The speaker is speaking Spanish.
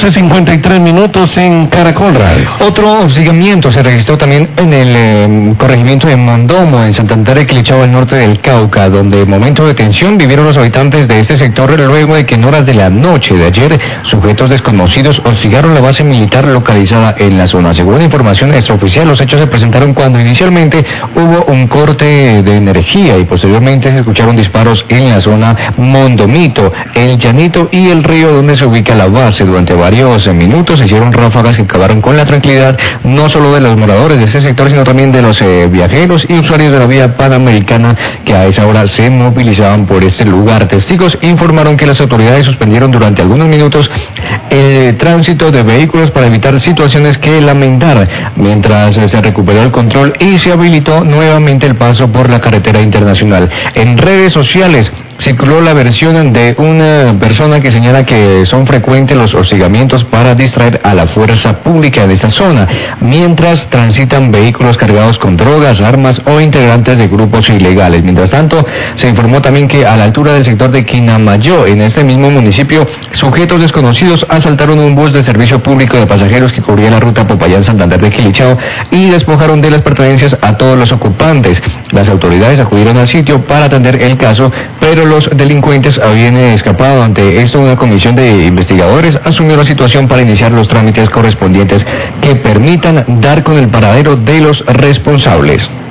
12:53 en Caracol Radio. Otro hostigamiento se registró también en el corregimiento de Mondomo, en Santander de Quilichao, al norte del Cauca, donde momentos de tensión vivieron los habitantes de este sector luego de que en horas de la noche de ayer sujetos desconocidos hostigaron la base militar localizada en la zona. Según información extraoficial, los hechos se presentaron cuando inicialmente hubo un corte de energía y posteriormente se escucharon disparos en la zona Mondomito, El Llanito y El Río, donde se ubica la base. Durante varios minutos se hicieron ráfagas que acabaron con la tranquilidad no solo de los moradores de este sector, sino también de los viajeros y usuarios de la vía panamericana que a esa hora se movilizaban por este lugar. Testigos informaron que las autoridades suspendieron durante algunos minutos el tránsito de vehículos para evitar situaciones que lamentar, mientras se recuperó el control y se habilitó nuevamente el paso por la carretera internacional. En redes sociales circuló la versión de una persona que señala que son frecuentes los hostigamientos para distraer a la fuerza pública de esta zona, mientras transitan vehículos cargados con drogas, armas o integrantes de grupos ilegales. Mientras tanto, se informó también que a la altura del sector de Quinamayo, en este mismo municipio, sujetos desconocidos asaltaron un bus de servicio público de pasajeros que cubría la ruta Popayán-Santander de Quilichao y despojaron de las pertenencias a todos los ocupantes. Las autoridades acudieron al sitio para atender el caso, pero los delincuentes habían escapado. Ante esto, una comisión de investigadores asumió la situación para iniciar los trámites correspondientes que permitan dar con el paradero de los responsables.